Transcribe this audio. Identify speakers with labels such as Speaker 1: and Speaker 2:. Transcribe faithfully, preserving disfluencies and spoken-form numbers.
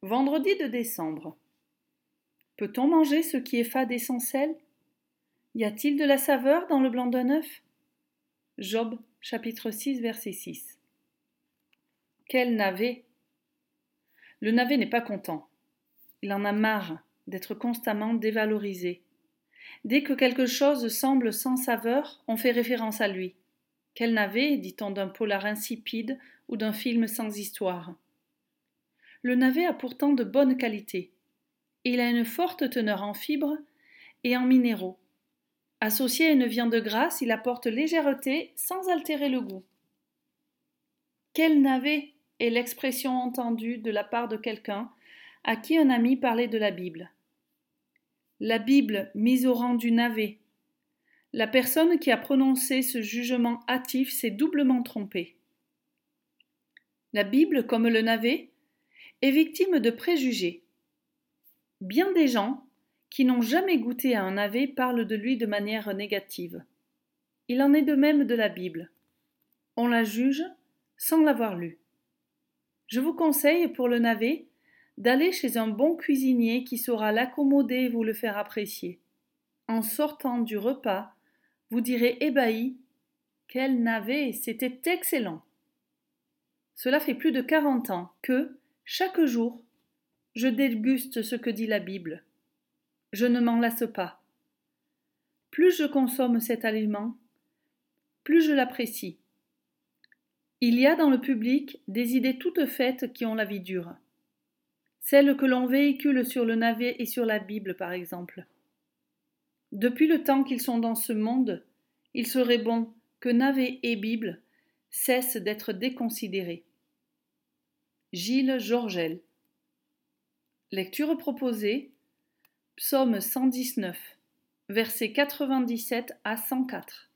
Speaker 1: Vendredi de décembre. Peut-on manger ce qui est fade et sans sel? Y a-t-il de la saveur dans le blanc d'un œuf? Job, chapitre six, verset six. Quel navet! Le navet n'est pas content. Il en a marre d'être constamment dévalorisé. Dès que quelque chose semble sans saveur, on fait référence à lui. Quel navet, dit-on d'un polar insipide ou d'un film sans histoire. Le navet a pourtant de bonnes qualités. Il a une forte teneur en fibres et en minéraux. Associé à une viande grasse, il apporte légèreté sans altérer le goût. Quel navet est l'expression entendue de la part de quelqu'un à qui un ami parlait de la Bible. La Bible mise au rang du navet. La personne qui a prononcé ce jugement hâtif s'est doublement trompée. La Bible, comme le navet, est victime de préjugés. Bien des gens qui n'ont jamais goûté à un navet parlent de lui de manière négative. Il en est de même de la Bible. On la juge sans l'avoir lue. Je vous conseille pour le navet d'aller chez un bon cuisinier qui saura l'accommoder et vous le faire apprécier. En sortant du repas, vous direz ébahi « Quel navet, c'était excellent !» Cela fait plus de quarante ans que, chaque jour, je déguste ce que dit la Bible. Je ne m'en lasse pas. Plus je consomme cet aliment, plus je l'apprécie. Il y a dans le public des idées toutes faites qui ont la vie dure. Celles que l'on véhicule sur le navet et sur la Bible, par exemple. Depuis le temps qu'ils sont dans ce monde, il serait bon que navet et Bible cessent d'être déconsidérés. Gilles Georgel. Lecture proposée, Psaume cent dix-neuf, versets quatre-vingt-dix-sept à cent quatre.